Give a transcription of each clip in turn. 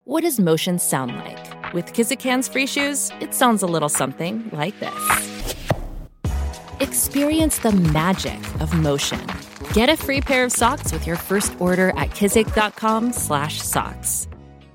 What does motion sound like? With Kizikans free shoes, it sounds a little something like this. Experience the magic of motion. Get a free pair of socks with your first order at kizik.com/socks.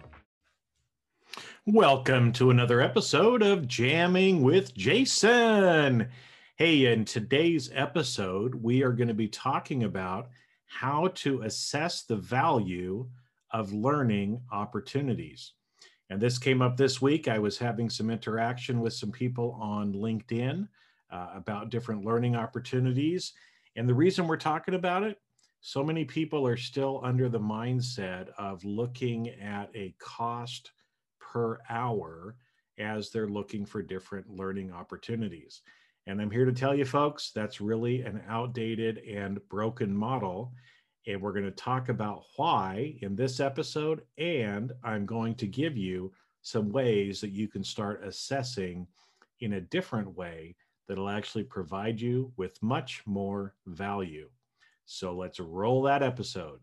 Welcome to another episode of Jamming with Jason. Hey, in today's episode, we are going to be talking about how to assess the value of learning opportunities. And this came up this week. I was having some interaction with some people on LinkedIn about different learning opportunities. And the reason we're talking about it, so many people are still under the mindset of looking at a cost per hour as they're looking for different learning opportunities. And I'm here to tell you folks, that's really an outdated and broken model. And we're going to talk about why in this episode, and I'm going to give you some ways that you can start assessing in a different way that'll actually provide you with much more value. So let's roll that episode.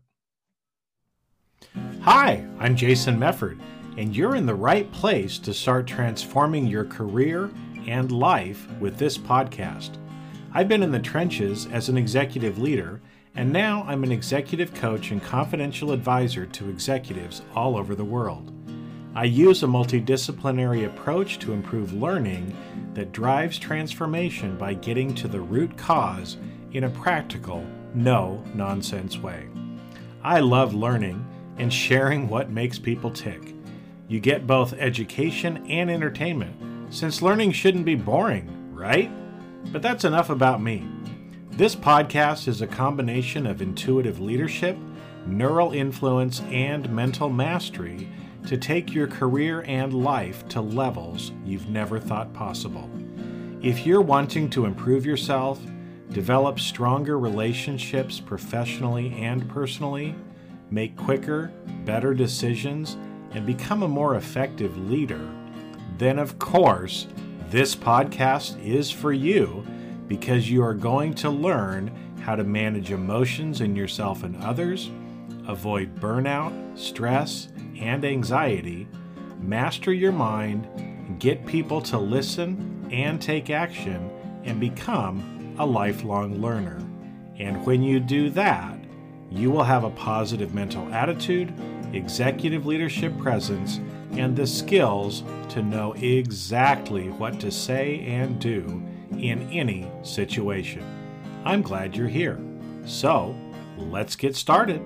Hi, I'm Jason Mefford, and you're in the right place to start transforming your career and life with this podcast. I've been in the trenches as an executive leader, and now I'm an executive coach and confidential advisor to executives all over the world. I use a multidisciplinary approach to improve learning that drives transformation by getting to the root cause in a practical, no-nonsense way. I love learning and sharing what makes people tick. You get both education and entertainment, since learning shouldn't be boring, right? But that's enough about me. This podcast is a combination of intuitive leadership, neural influence, and mental mastery to take your career and life to levels you've never thought possible. If you're wanting to improve yourself, develop stronger relationships professionally and personally, make quicker, better decisions, and become a more effective leader, then of course, this podcast is for you, because you are going to learn how to manage emotions in yourself and others, avoid burnout, stress, and anxiety, master your mind, get people to listen and take action, and become a lifelong learner. And when you do that, you will have a positive mental attitude, executive leadership presence, and the skills to know exactly what to say and do in any situation. I'm glad you're here. So, let's get started.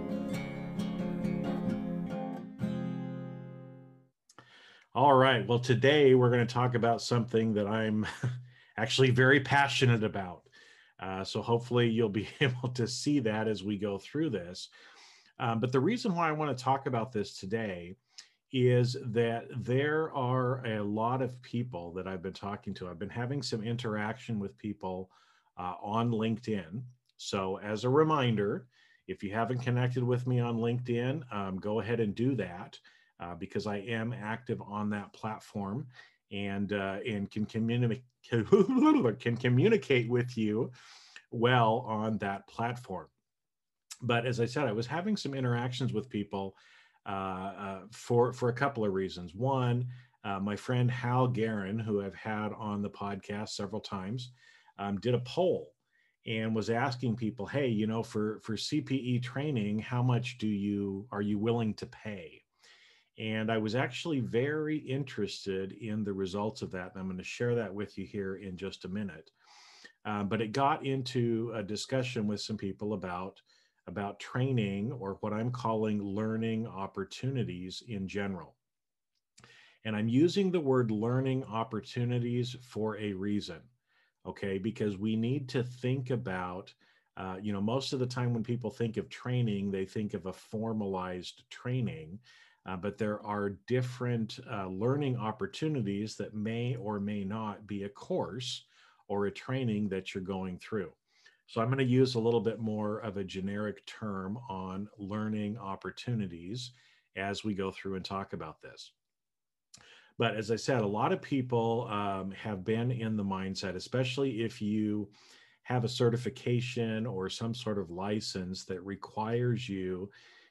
All right. Well, today we're going to talk about something that I'm actually very passionate about. So hopefully you'll be able to see that as we go through this. But the reason why I want to talk about this today is that there are a lot of people that I've been talking to. I've been having some interaction with people on LinkedIn. So as a reminder, if you haven't connected with me on LinkedIn, go ahead and do that because I am active on that platform and can communicate with you well on that platform. But as I said, I was having some interactions with people for a couple of reasons. One, my friend Hal Guerin, who I've had on the podcast several times, did a poll and was asking people, hey, you know, for CPE training, how much are you willing to pay? And I was actually very interested in the results of that. And I'm going to share that with you here in just a minute. But it got into a discussion with some people about training, or what I'm calling learning opportunities in general. And I'm using the word learning opportunities for a reason, okay? Because we need to think about, most of the time when people think of training, they think of a formalized training, but there are different learning opportunities that may or may not be a course or a training that you're going through. So I'm going to use a little bit more of a generic term on learning opportunities as we go through and talk about this. But as I said, a lot of people have been in the mindset, especially if you have a certification or some sort of license that requires you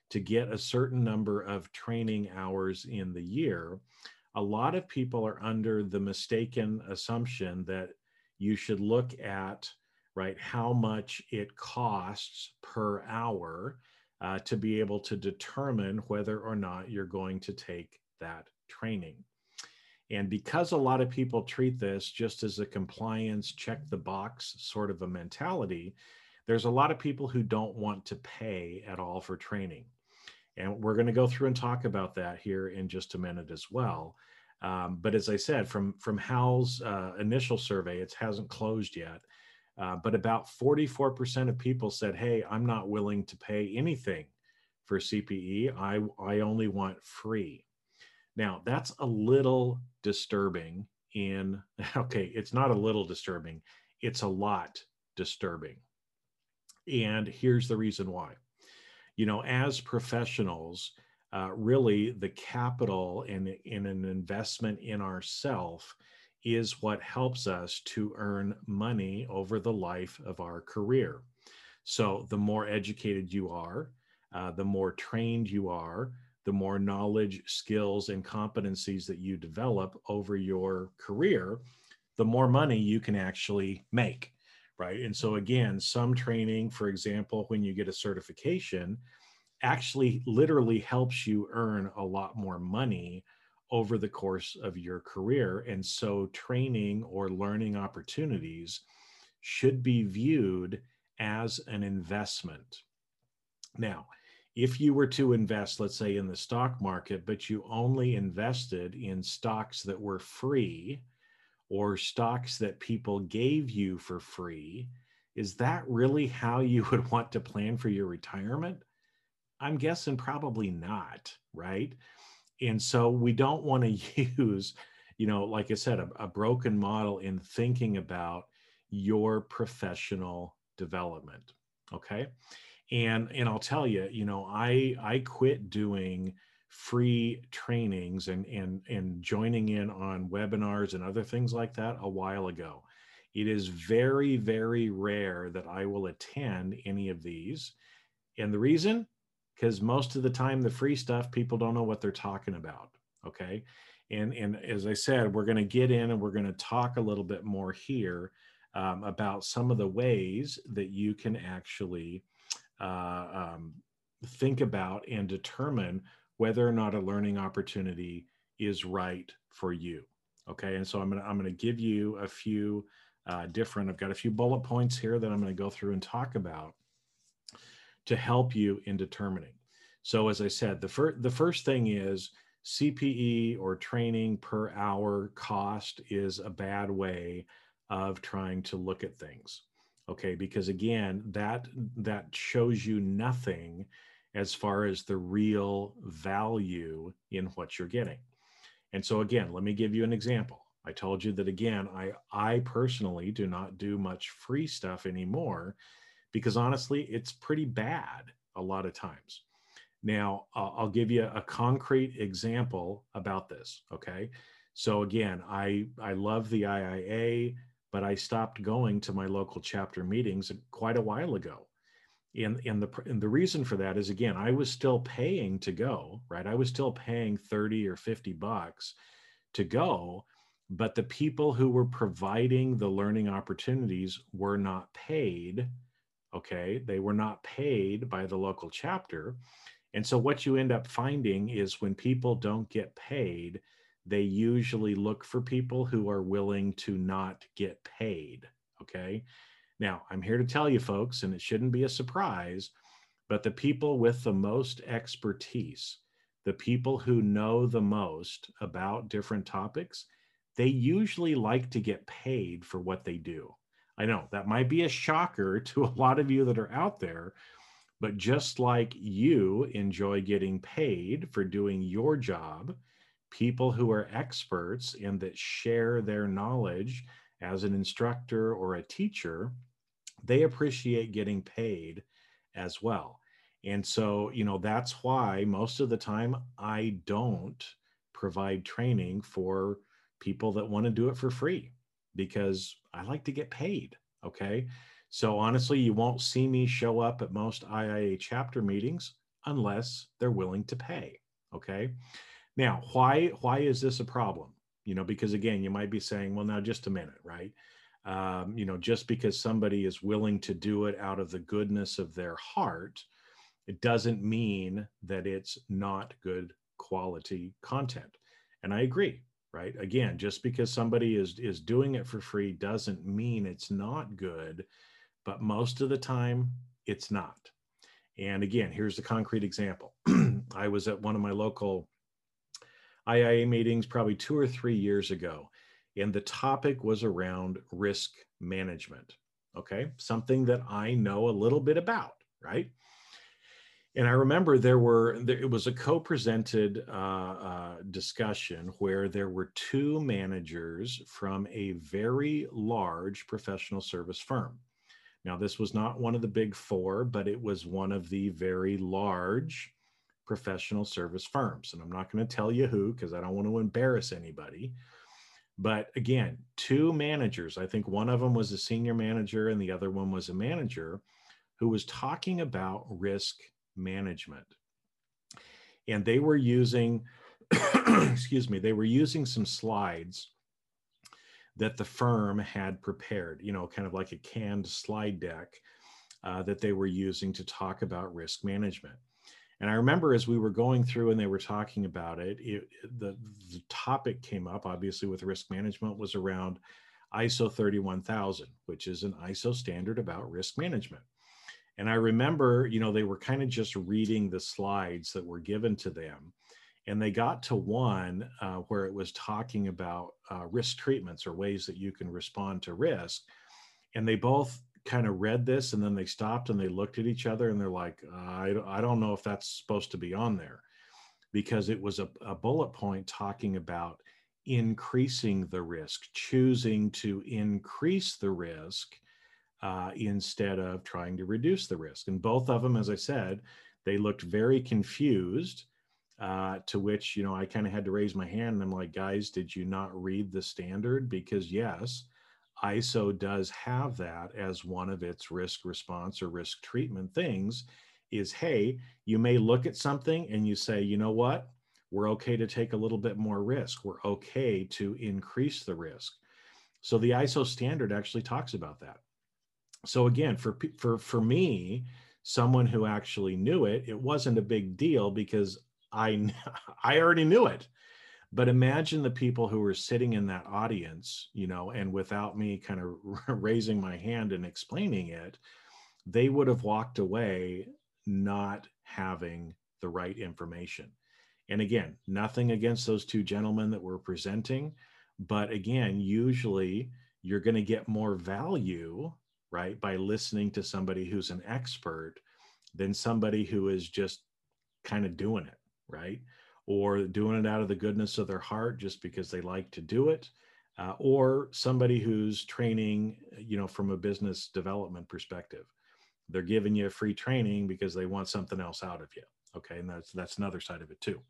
to get a certain number of training hours in the year, a lot of people are under the mistaken assumption that you should look at, right, how much it costs per hour to be able to determine whether or not you're going to take that training. And because a lot of people treat this just as a compliance, check the box sort of a mentality, there's a lot of people who don't want to pay at all for training. And we're going to go through and talk about that here in just a minute as well. But as I said, from Hal's initial survey, it hasn't closed yet, but about 44% of people said, hey, I'm not willing to pay anything for CPE. I only want free. Now, that's a little disturbing okay, it's not a little disturbing, it's a lot disturbing. And here's the reason why. As professionals, really the capital in an investment in ourself is what helps us to earn money over the life of our career. So the more educated you are, the more trained you are, the more knowledge, skills, and competencies that you develop over your career, the more money you can actually make, right? And so again, some training, for example, when you get a certification, actually literally helps you earn a lot more money over the course of your career. And so training or learning opportunities should be viewed as an investment. Now, if you were to invest, let's say, in the stock market, but you only invested in stocks that were free or stocks that people gave you for free, is that really how you would want to plan for your retirement? I'm guessing probably not, right? And so we don't want to use, like I said, a broken model in thinking about your professional development, okay? And I'll tell you, I quit doing free trainings and joining in on webinars and other things like that a while ago. It is very, very rare that I will attend any of these. And the reason? Because most of the time, the free stuff, people don't know what they're talking about, okay? And as I said, we're going to get in and we're going to talk a little bit more here about some of the ways that you can actually think about and determine whether or not a learning opportunity is right for you. Okay, and so I'm gonna give you a few different. I've got a few bullet points here that I'm going to go through and talk about to help you in determining. So as I said, the first thing is CPE or training per hour cost is a bad way of trying to look at things. Okay, because again, that shows you nothing as far as the real value in what you're getting. And so again, let me give you an example. I told you that again, I personally do not do much free stuff anymore because honestly, it's pretty bad a lot of times. Now, I'll give you a concrete example about this, okay? So again, I love the IIA, but I stopped going to my local chapter meetings quite a while ago. And the reason for that is, again, I was still paying to go, right? I was still paying 30 or 50 bucks to go, but the people who were providing the learning opportunities were not paid, okay? They were not paid by the local chapter. And so what you end up finding is when people don't get paid, they usually look for people who are willing to not get paid, okay? Now, I'm here to tell you, folks, and it shouldn't be a surprise, but the people with the most expertise, the people who know the most about different topics, they usually like to get paid for what they do. I know that might be a shocker to a lot of you that are out there, but just like you enjoy getting paid for doing your job, people who are experts and that share their knowledge as an instructor or a teacher, they appreciate getting paid as well. And so, that's why most of the time I don't provide training for people that want to do it for free because I like to get paid. Okay. So honestly, you won't see me show up at most IIA chapter meetings. unless they're willing to pay. Okay. Now, why is this a problem? Because again, you might be saying, well, now just a minute, right? Just because somebody is willing to do it out of the goodness of their heart, it doesn't mean that it's not good quality content. And I agree, right? Again, just because somebody is doing it for free doesn't mean it's not good, but most of the time it's not. And again, here's the concrete example. I was at one of my local IIA meetings probably 2 or 3 years ago, and the topic was around risk management. Okay, something that I know a little bit about, right? And I remember it was a co-presented discussion where there were two managers from a very large professional service firm. Now, this was not one of the big four, but it was one of the very large professional service firms. And I'm not going to tell you who, because I don't want to embarrass anybody. But again, two managers, I think one of them was a senior manager and the other one was a manager, who was talking about risk management. And they were using, they were using some slides that the firm had prepared, kind of like a canned slide deck that they were using to talk about risk management. And I remember as we were going through and they were talking about it, the topic came up, obviously, with risk management was around ISO 31000, which is an ISO standard about risk management. And I remember, they were kind of just reading the slides that were given to them. And they got to one where it was talking about risk treatments or ways that you can respond to risk. And they both kind of read this and then they stopped and they looked at each other and they're like, I don't know if that's supposed to be on there, because it was a bullet point talking about increasing the risk, choosing to increase the risk instead of trying to reduce the risk. And both of them, as I said, they looked very confused, to which, I kind of had to raise my hand and I'm like, guys, did you not read the standard? Because yes, ISO does have that as one of its risk response or risk treatment things is, hey, you may look at something and you say, you know what, we're okay to take a little bit more risk. We're okay to increase the risk. So the ISO standard actually talks about that. So again, for me, someone who actually knew it, it wasn't a big deal because I already knew it. But imagine the people who were sitting in that audience, and without me kind of raising my hand and explaining it, they would have walked away not having the right information. And again, nothing against those two gentlemen that were presenting, but again, usually you're going to get more value, right, by listening to somebody who's an expert than somebody who is just kind of doing it, right? Or doing it out of the goodness of their heart just because they like to do it, or somebody who's training, from a business development perspective. They're giving you a free training because they want something else out of you. Okay, and that's another side of it too.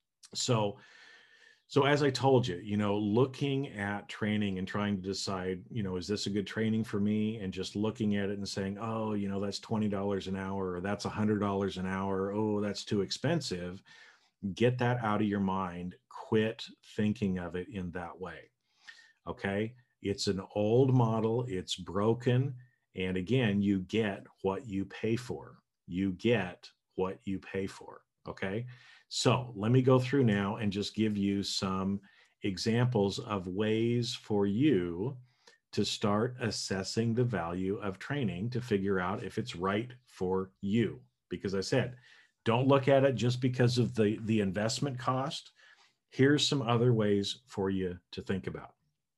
So as I told you, looking at training and trying to decide, is this a good training for me? And just looking at it and saying, oh, that's $20 an hour, or that's $100 an hour. Oh, that's too expensive. Get that out of your mind. Quit thinking of it in that way. Okay. It's an old model. It's broken. And again, you get what you pay for. You get what you pay for. Okay. So let me go through now and just give you some examples of ways for you to start assessing the value of training to figure out if it's right for you. Because I said, don't look at it just because of the investment cost. Here's some other ways for you to think about.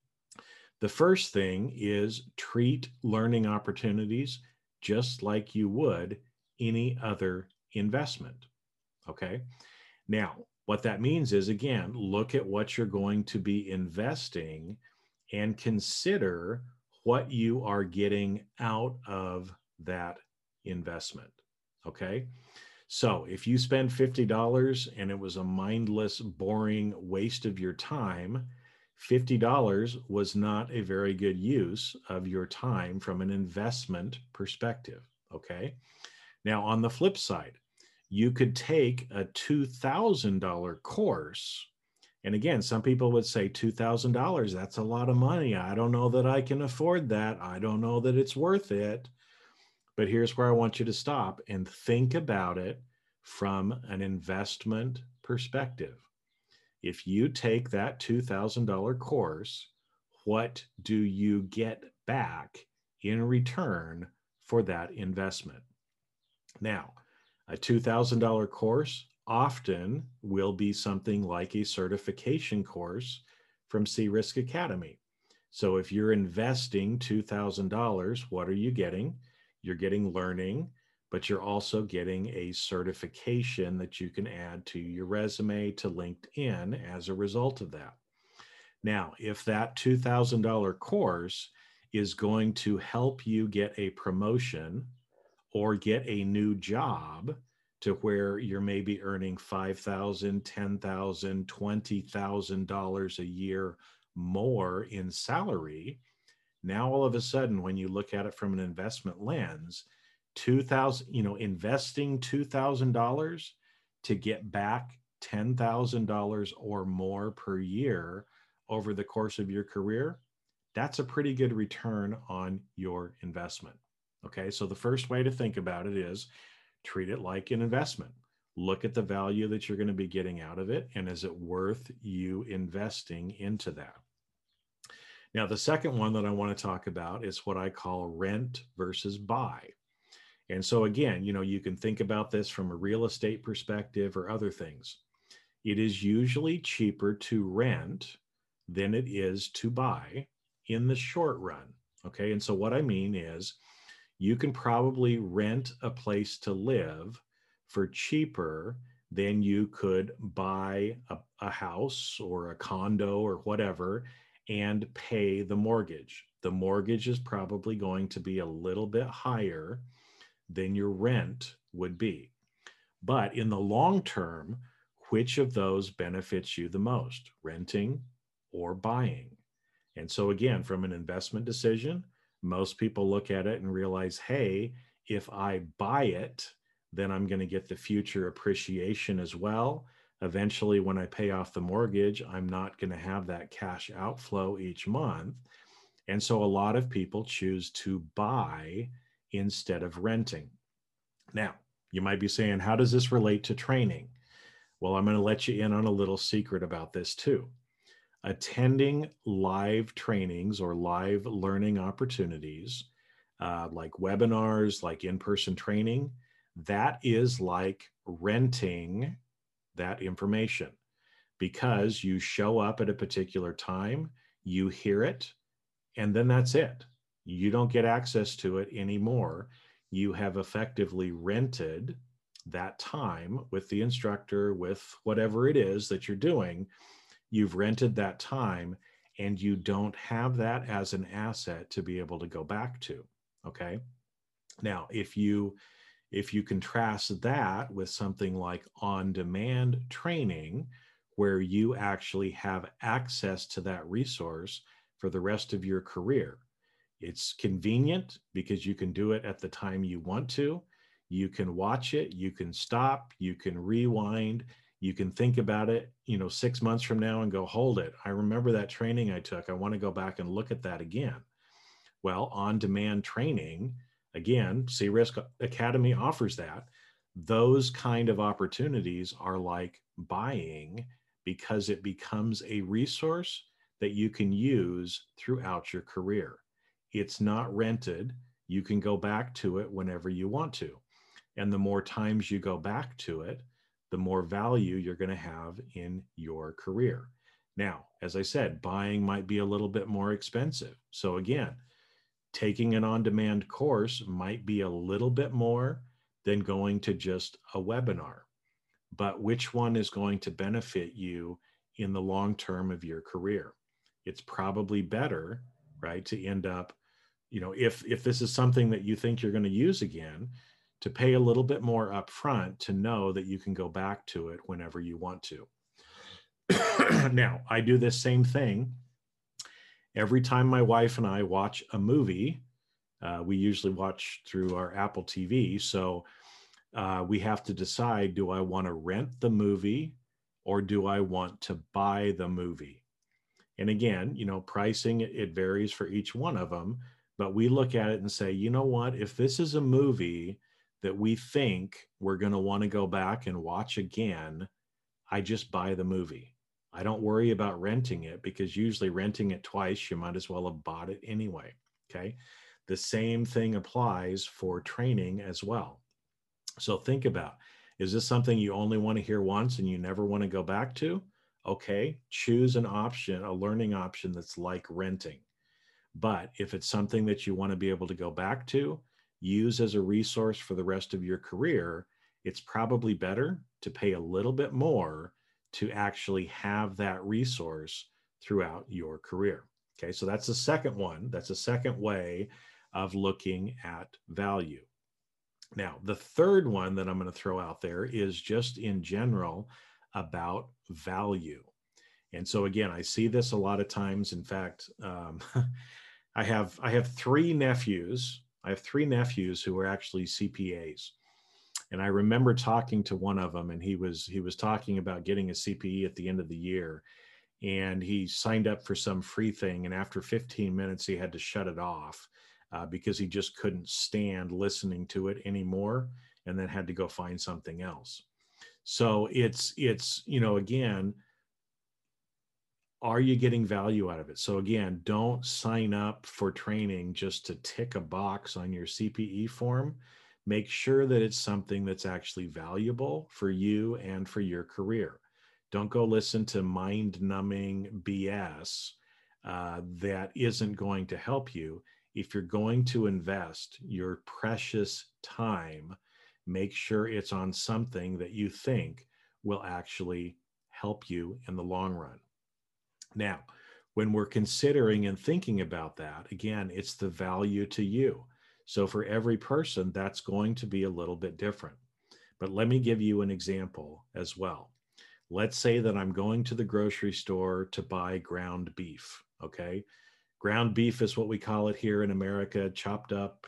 The first thing is treat learning opportunities just like you would any other investment. Okay. Now, what that means is, again, look at what you're going to be investing and consider what you are getting out of that investment. Okay. So if you spend $50 and it was a mindless, boring waste of your time, $50 was not a very good use of your time from an investment perspective. Okay. Now, on the flip side, You could take a $2,000 course. And again, some people would say $2,000, that's a lot of money. I don't know that I can afford that. I don't know that it's worth it. But here's where I want you to stop and think about it from an investment perspective. If you take that $2,000 course, what do you get back in return for that investment? Now, a $2,000 course often will be something like a certification course from C-Risk Academy. So if you're investing $2,000, what are you getting? You're getting learning, but you're also getting a certification that you can add to your resume, to LinkedIn as a result of that. Now, if that $2,000 course is going to help you get a promotion or get a new job to where you're maybe earning $5,000, $10,000, $20,000 a year more in salary, now all of a sudden, when you look at it from an investment lens, investing $2,000 to get back $10,000 or more per year over the course of your career, that's a pretty good return on your investment. Okay, so the first way to think about it is treat it like an investment. Look at the value that you're going to be getting out of it, and is it worth you investing into that? Now, the second one that I want to talk about is what I call rent versus buy. And so again, you can think about this from a real estate perspective or other things. It is usually cheaper to rent than it is to buy in the short run. Okay, and so what I mean is you can probably rent a place to live for cheaper than you could buy a house or a condo or whatever and pay the mortgage. The mortgage is probably going to be a little bit higher than your rent would be. But in the long term, which of those benefits you the most, renting or buying? And so again, from an investment decision, most people look at it and realize, hey, if I buy it, then I'm going to get the future appreciation as well. Eventually, when I pay off the mortgage, I'm not going to have that cash outflow each month. And so a lot of people choose to buy instead of renting. Now, you might be saying, how does this relate to training? Well, I'm going to let you in on a little secret about this too. Attending live trainings or live learning opportunities, like webinars, like in-person training, that is like renting that information, because you show up at a particular time, you hear it, and then that's it. You don't get access to it anymore. You have effectively rented that time with the instructor, with whatever it is that you're doing. You've rented that time, and you don't have that as an asset to be able to go back to. Okay. Now, if you contrast that with something like on-demand training, where you actually have access to that resource for the rest of your career, it's convenient because you can do it at the time you want to. You can watch it, you can stop, you can rewind, you can think about it, 6 months from now and go, hold it, I remember that training I took. I want to go back and look at that again. Well, on-demand training, again, C-Risk Academy offers that. Those kind of opportunities are like buying, because it becomes a resource that you can use throughout your career. It's not rented. You can go back to it whenever you want to. And the more times you go back to it, the more value you're going to have in your career. Now, as I said, buying might be a little bit more expensive. So again, taking an on-demand course might be a little bit more than going to just a webinar. But which one is going to benefit you in the long term of your career? It's probably better, right, to end up, if this is something that you think you're going to use again, to pay a little bit more upfront to know that you can go back to it whenever you want to. Now, I do this same thing. Every time my wife and I watch a movie, we usually watch through our Apple TV. So we have to decide, do I want to rent the movie or do I want to buy the movie? And again, pricing, it varies for each one of them, but we look at it and say, you know what, if this is a movie that we think we're going to want to go back and watch again, I just buy the movie. I don't worry about renting it, because usually renting it twice, you might as well have bought it anyway. Okay. The same thing applies for training as well. So think about, is this something you only want to hear once and you never want to go back to? Okay, choose an option, a learning option that's like renting. But if it's something that you want to be able to go back to, use as a resource for the rest of your career, it's probably better to pay a little bit more to actually have that resource throughout your career. Okay, so that's the second one. That's a second way of looking at value. Now, the third one that I'm going to throw out there is just in general about value. And so again, I see this a lot of times. In fact, I have three nephews. I have three nephews who are actually CPAs. And I remember talking to one of them, and he was talking about getting a CPE at the end of the year. And he signed up for some free thing. And after 15 minutes, he had to shut it off because he just couldn't stand listening to it anymore, and then had to go find something else. So it's again, are you getting value out of it? So again, don't sign up for training just to tick a box on your CPE form. Make sure that it's something that's actually valuable for you and for your career. Don't go listen to mind-numbing BS that isn't going to help you. If you're going to invest your precious time, make sure it's on something that you think will actually help you in the long run. Now, when we're considering and thinking about that, again, it's the value to you. So for every person, that's going to be a little bit different. But let me give you an example as well. Let's say that I'm going to the grocery store to buy ground beef, okay? Ground beef is what we call it here in America, chopped up,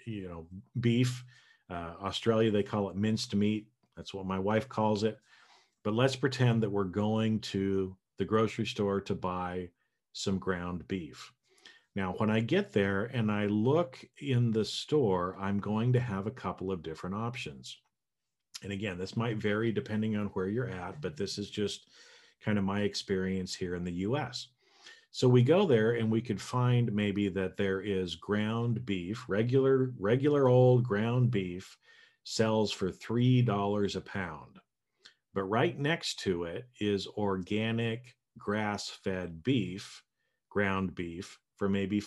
beef. Australia, they call it minced meat. That's what my wife calls it. But let's pretend that we're going to the grocery store to buy some ground beef. Now, when I get there and I look in the store, I'm going to have a couple of different options. And again, this might vary depending on where you're at, but this is just kind of my experience here in the US. So we go there and we could find maybe that there is ground beef, regular old ground beef sells for $3 a pound. But right next to it is organic grass-fed beef, ground beef, for maybe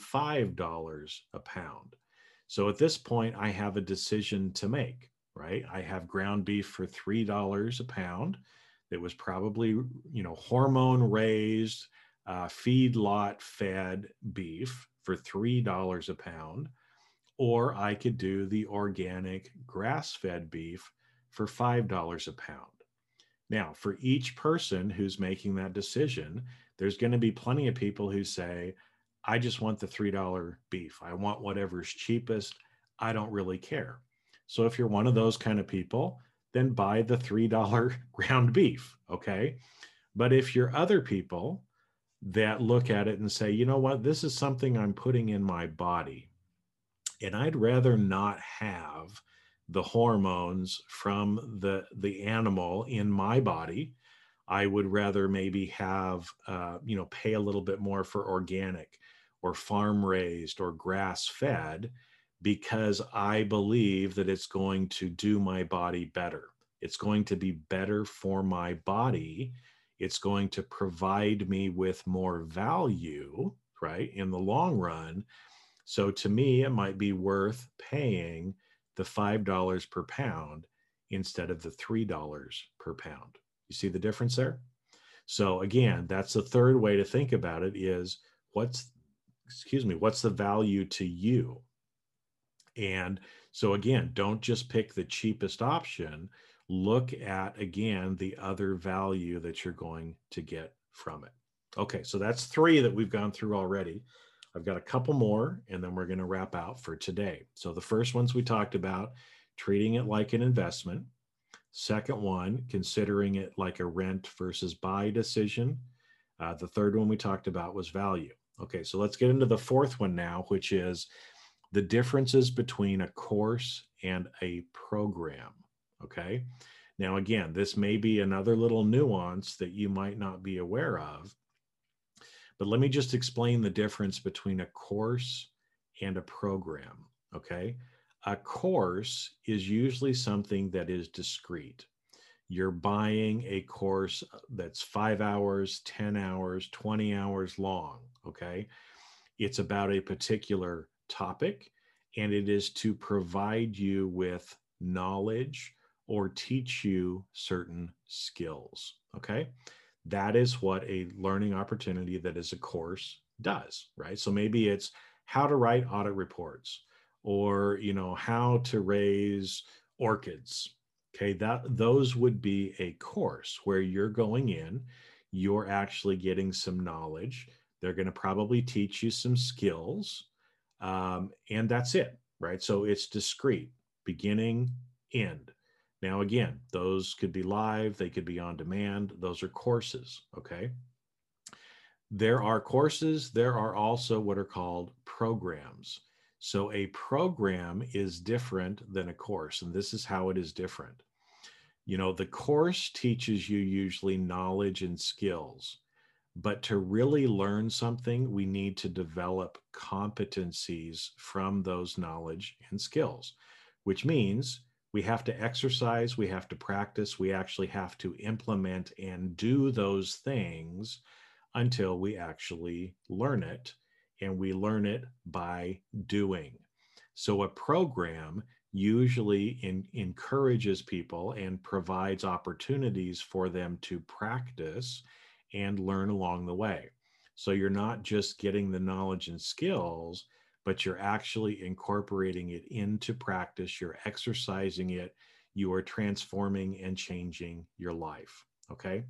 $5 a pound. So at this point, I have a decision to make, right? I have ground beef for $3 a pound that was probably, hormone raised, feedlot fed beef for $3 a pound, or I could do the organic grass-fed beef for $5 a pound. Now, for each person who's making that decision, there's going to be plenty of people who say, I just want the $3 beef. I want whatever's cheapest. I don't really care. So if you're one of those kind of people, then buy the $3 ground beef, okay? But if you're other people that look at it and say, you know what, this is something I'm putting in my body, and I'd rather not have the hormones from the animal in my body. I would rather maybe have, pay a little bit more for organic or farm raised or grass fed, because I believe that it's going to do my body better. It's going to be better for my body. It's going to provide me with more value, right, in the long run. So to me, it might be worth paying the $5 per pound instead of the $3 per pound. You see the difference there? So again, that's the third way to think about it, is what's the value to you? And so again, don't just pick the cheapest option. Look at, again, the other value that you're going to get from it. Okay, so that's three that we've gone through already. I've got a couple more, and then we're going to wrap out for today. So the first ones we talked about, treating it like an investment. Second one, considering it like a rent versus buy decision. The third one we talked about was value. Okay, so let's get into the fourth one now, which is the differences between a course and a program. Okay, now again, this may be another little nuance that you might not be aware of, but let me just explain the difference between a course and a program. Okay, a course is usually something that is discrete. You're buying a course that's 5 hours, 10 hours, 20 hours long. Okay, it's about a particular topic, and it is to provide you with knowledge or teach you certain skills. Okay, that is what a learning opportunity that is a course does, right? So maybe it's how to write audit reports, or how to raise orchids. Okay, those would be a course where you're going in, you're actually getting some knowledge. They're going to probably teach you some skills, and that's it, right? So it's discrete, beginning, end. Now, again, those could be live, they could be on demand. Those are courses, okay? There are courses, there are also what are called programs. So a program is different than a course, and this is how it is different. The course teaches you usually knowledge and skills, but to really learn something, we need to develop competencies from those knowledge and skills, which means we have to exercise, we have to practice, we actually have to implement and do those things until we actually learn it, and we learn it by doing. So a program usually encourages people and provides opportunities for them to practice and learn along the way. So you're not just getting the knowledge and skills, but you're actually incorporating it into practice. You're exercising it. You are transforming and changing your life. Okay.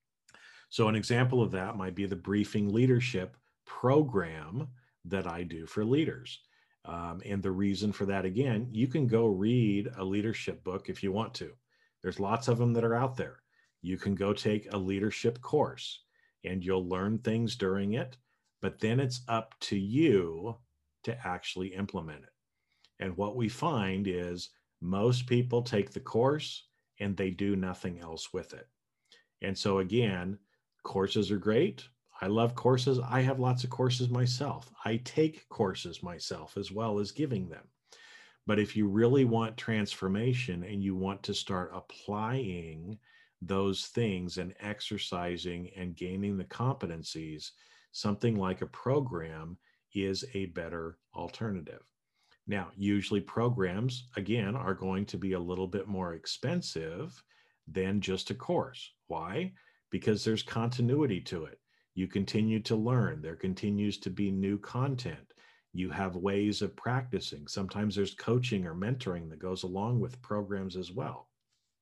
So an example of that might be the Briefing Leadership program that I do for leaders. And the reason for that, again, you can go read a leadership book if you want to. There's lots of them that are out there. You can go take a leadership course and you'll learn things during it, but then it's up to you to actually implement it. And what we find is most people take the course and they do nothing else with it. And so again, courses are great. I love courses. I have lots of courses myself. I take courses myself as well as giving them. But if you really want transformation and you want to start applying those things and exercising and gaining the competencies, something like a program is a better alternative. Now, usually programs, again, are going to be a little bit more expensive than just a course. Why? Because there's continuity to it. You continue to learn. There continues to be new content. You have ways of practicing. Sometimes there's coaching or mentoring that goes along with programs as well.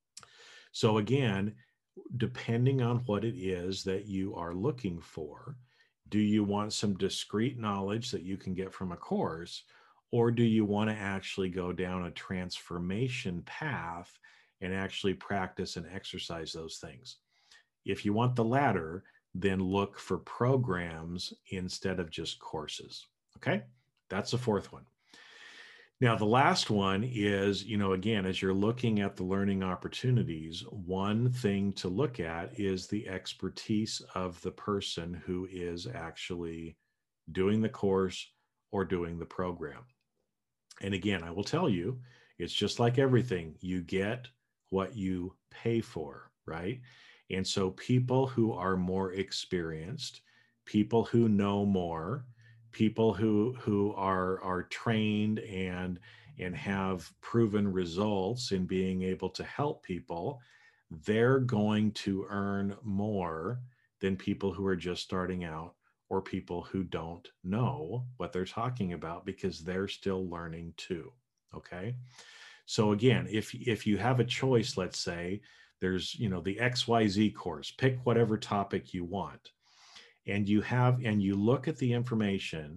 So again, depending on what it is that you are looking for, do you want some discrete knowledge that you can get from a course, or do you want to actually go down a transformation path and actually practice and exercise those things? If you want the latter, then look for programs instead of just courses. Okay, that's the fourth one. Now, the last one is, again, as you're looking at the learning opportunities, one thing to look at is the expertise of the person who is actually doing the course or doing the program. And again, I will tell you, it's just like everything. You get what you pay for, right? And so people who are more experienced, people who know more, people who are trained and have proven results in being able to help people, they're going to earn more than people who are just starting out or people who don't know what they're talking about, because they're still learning too. Okay. So again, if you have a choice, let's say there's, the XYZ course, pick whatever topic you want. And you look at the information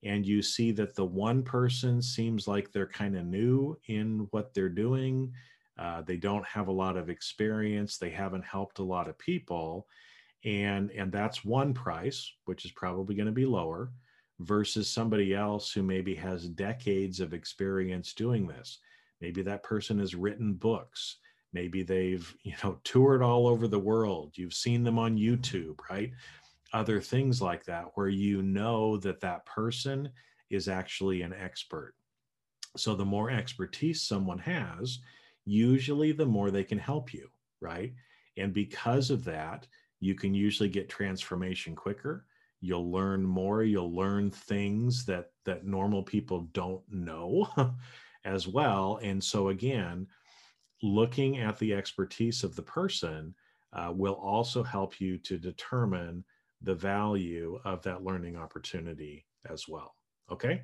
and you see that the one person seems like they're kind of new in what they're doing. They don't have a lot of experience. They haven't helped a lot of people. And that's one price, which is probably going to be lower, versus somebody else who maybe has decades of experience doing this. Maybe that person has written books. Maybe they've, toured all over the world. You've seen them on YouTube, right? Other things like that, where that that person is actually an expert. So the more expertise someone has, usually the more they can help you, right? And because of that, you can usually get transformation quicker. You'll learn more. You'll learn things that normal people don't know as well. And so again, looking at the expertise of the person will also help you to determine the value of that learning opportunity as well. Okay.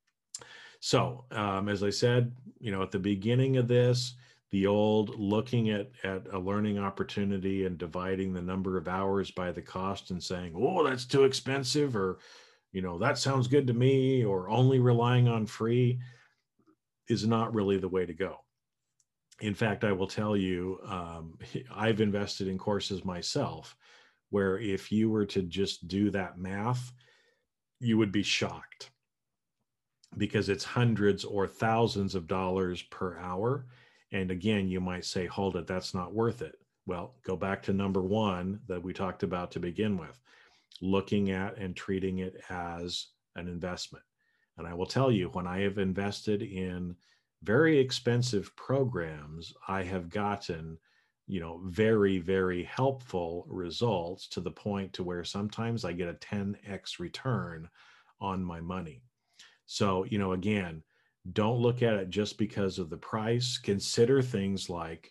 So as I said, at the beginning of this, the old looking at a learning opportunity and dividing the number of hours by the cost and saying, oh, that's too expensive, or, that sounds good to me, or only relying on free is not really the way to go. In fact, I will tell you, I've invested in courses myself where if you were to just do that math, you would be shocked, because it's hundreds or thousands of dollars per hour. And again, you might say, hold it, that's not worth it. Well, go back to number one that we talked about to begin with, looking at and treating it as an investment. And I will tell you, when I have invested in very expensive programs, I have gotten, very, very helpful results, to the point to where sometimes I get a 10x return on my money. So, again, don't look at it just because of the price. Consider things like,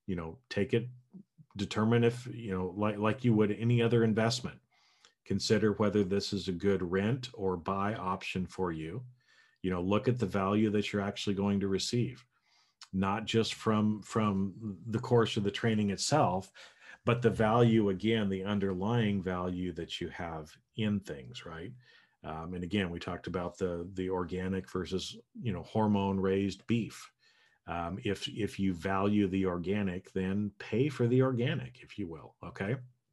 determine if, like you would any other investment. Consider whether this is a good rent or buy option for you. Look at the value that you're actually going to receive, not just from the course or the training itself, but the value, again, the underlying value that you have in things, right? And again, we talked about the organic versus, hormone raised beef. If you value the organic, then pay for the organic, if you will. Okay.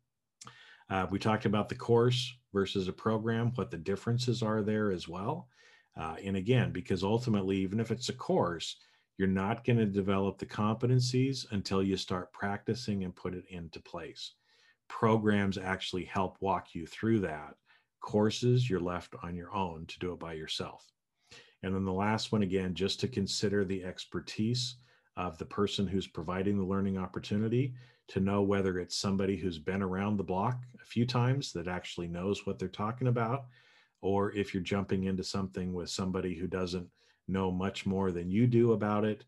We talked about the course versus a program, what the differences are there as well. And again, because ultimately, even if it's a course, you're not going to develop the competencies until you start practicing and put it into place. Programs actually help walk you through that. Courses, you're left on your own to do it by yourself. And then the last one, again, just to consider the expertise of the person who's providing the learning opportunity, to know whether it's somebody who's been around the block a few times that actually knows what they're talking about, or if you're jumping into something with somebody who doesn't know much more than you do about it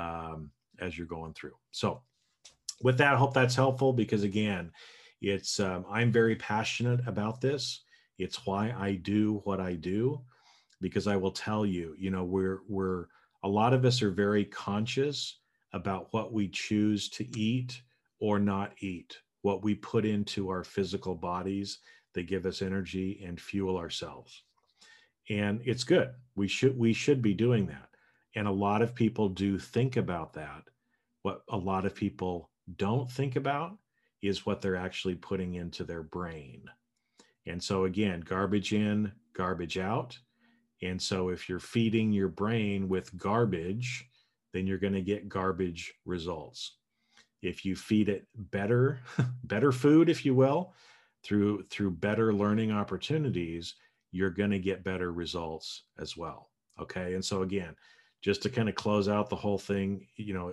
as you're going through. So with that, I hope that's helpful, because again, it's I'm very passionate about this. It's why I do what I do, because I will tell you, we're a lot of us are very conscious about what we choose to eat or not eat, what we put into our physical bodies that give us energy and fuel ourselves. And it's good. We should be doing that. And a lot of people do think about that. What a lot of people don't think about is what they're actually putting into their brain. And so again, garbage in, garbage out. And so if you're feeding your brain with garbage, then you're going to get garbage results. If you feed it better food, if you will, through better learning opportunities, you're going to get better results as well. Okay. And so again, just to kind of close out the whole thing,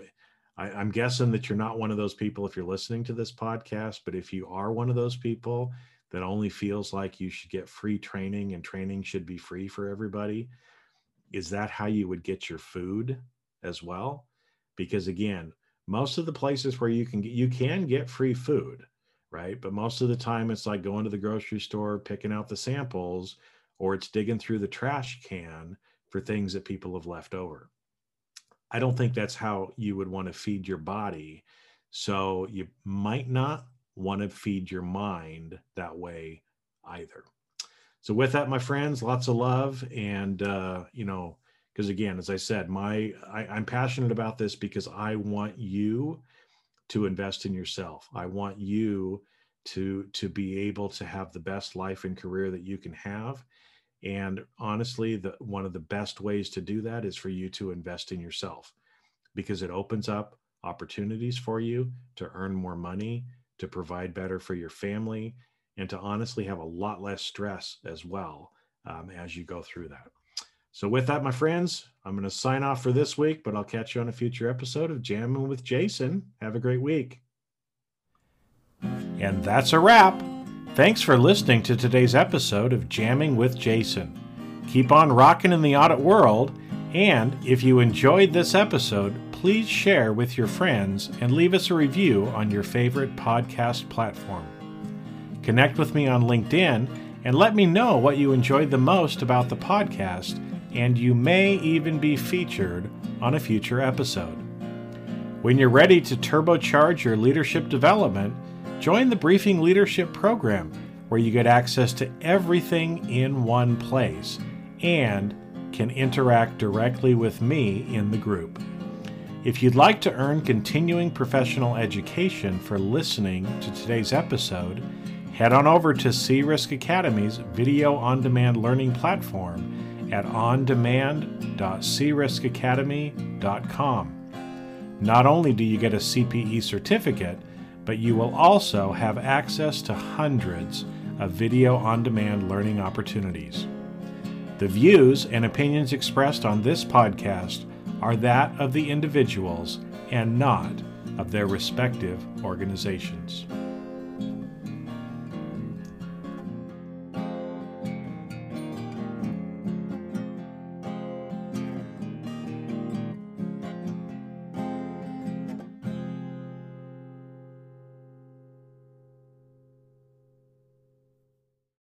I'm guessing that you're not one of those people if you're listening to this podcast, but if you are one of those people that only feels like you should get free training and training should be free for everybody, is that how you would get your food as well? Because again, most of the places where you can get free food, right? But most of the time it's like going to the grocery store, picking out the samples, or it's digging through the trash can for things that people have left over. I don't think that's how you would want to feed your body. So you might not want to feed your mind that way either. So with that, my friends, lots of love. And, because again, as I said, I'm passionate about this because I want you to invest in yourself. I want you to be able to have the best life and career that you can have. And honestly, one of the best ways to do that is for you to invest in yourself, because it opens up opportunities for you to earn more money, to provide better for your family, and to honestly have a lot less stress as well as you go through that. So with that, my friends, I'm going to sign off for this week, but I'll catch you on a future episode of Jamming with Jason. Have a great week. And that's a wrap. Thanks for listening to today's episode of Jamming with Jason. Keep on rocking in the audit world, and if you enjoyed this episode, please share with your friends and leave us a review on your favorite podcast platform. Connect with me on LinkedIn and let me know what you enjoyed the most about the podcast, and you may even be featured on a future episode. When you're ready to turbocharge your leadership development, join the Briefing Leadership Program, where you get access to everything in one place and can interact directly with me in the group. If you'd like to earn continuing professional education for listening to today's episode, head on over to CRisk Academy's video on-demand learning platform at ondemand.criskacademy.com. Not only do you get a CPE certificate, but you will also have access to hundreds of video on-demand learning opportunities. The views and opinions expressed on this podcast are that of the individuals and not of their respective organizations.